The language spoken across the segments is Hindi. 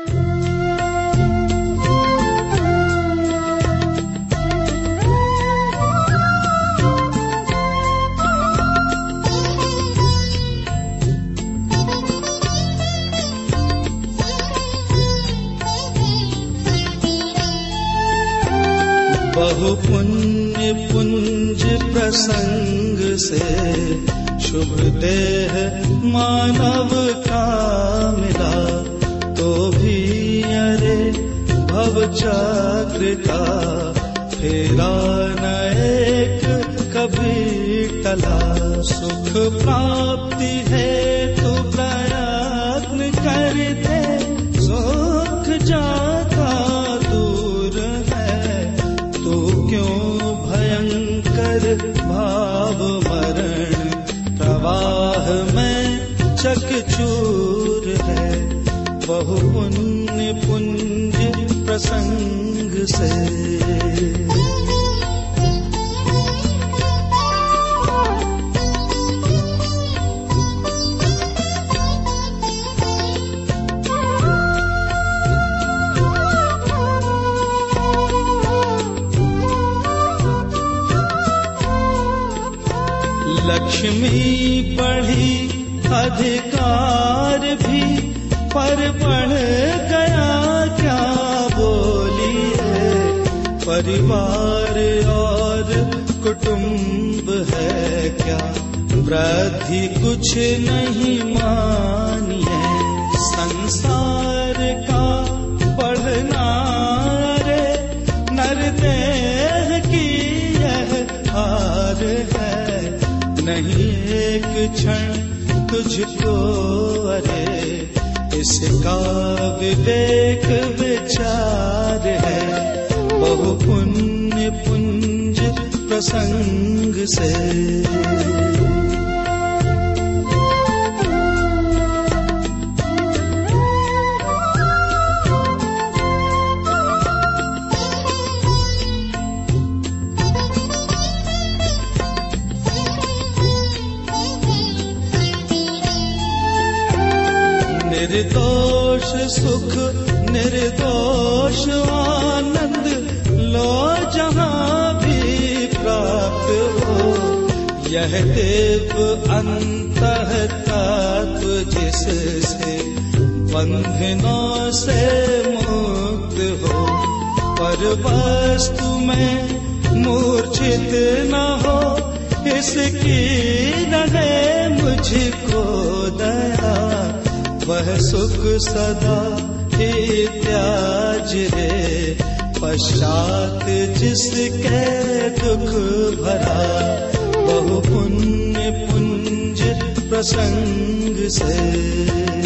बहु पुण्य पुंज प्रसंग से शुभ देह मानव का मिला, तो भी अरे भव चक्र का फेरा न एक कभी टला। सुख प्राप्ति है तो प्रयत्न करते, सुख जाता दूर है, तो क्यों भयंकर भाव मरण प्रवाह में चकचूर है। बहु पुण्य पुंज प्रसंग से लक्ष्मी बढ़ी अधिकार भी, पर बढ़ गया क्या बोली है। परिवार और कुटुंब है क्या, वृद्धि कुछ नहीं मानिए। संसार का बढ़ना रे नरदेह की यह हार है। नहीं एक क्षण तुझको अरे इसका विवेक विचार है। बहु पुण्य पुंज प्रसंग से निर्दोष सुख निर्दोष आनंद लो जहाँ भी प्राप्त हो। यह देव अंतः तत्व जिससे बंधनों से मुक्त हो। पर वस्तु में मूर्छित न हो, इसकी रहे मुझको दया। वह सुख सदा ही त्याज रे, पश्चात जिसके दुख भरा। बहु पुण्य पुंज प्रसंग से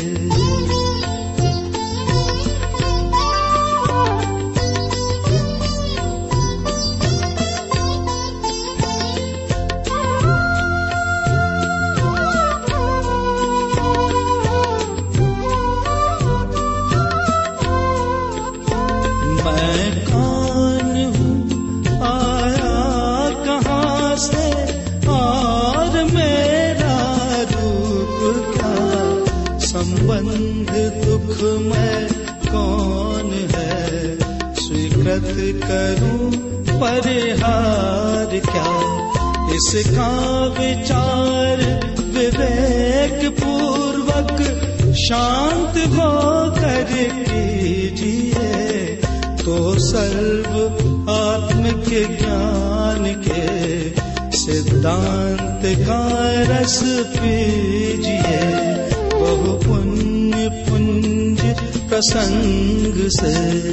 संबंध दुख में कौन है, स्वीकृत करूं परिहार क्या। इसका विचार विवेक पूर्वक शांत होकर कीजिए, तो सर्व आत्मिक ज्ञान के सिद्धांत का रस पीजिए। बहु पुण्य पुंज प्रसंग से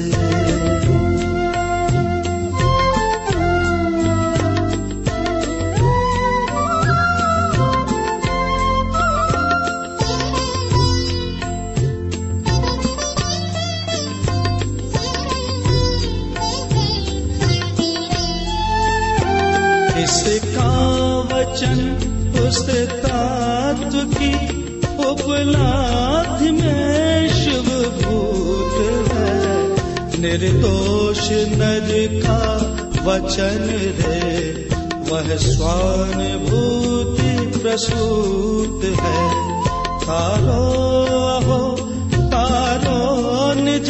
इसका वचन उस तत्व की उपलब्धि में शुभ भूत है। निर्दोष नर का वचन रे, वह स्वानुभूति प्रसूत है। तारो अहो तारो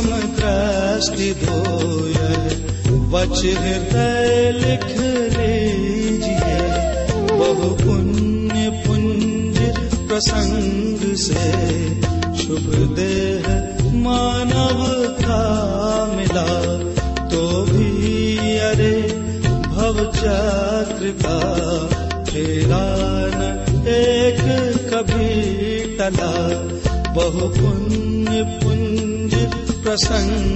दृष्टि धोय वच हृदय लिख लीजिए, बहु पुण्य पुंज प्रसंग से शुभ देह मानव का मिला। तो भी अरे भव चक्र का फेरा न एक कभी टला, बहु पुण्य पुंज प्रसंग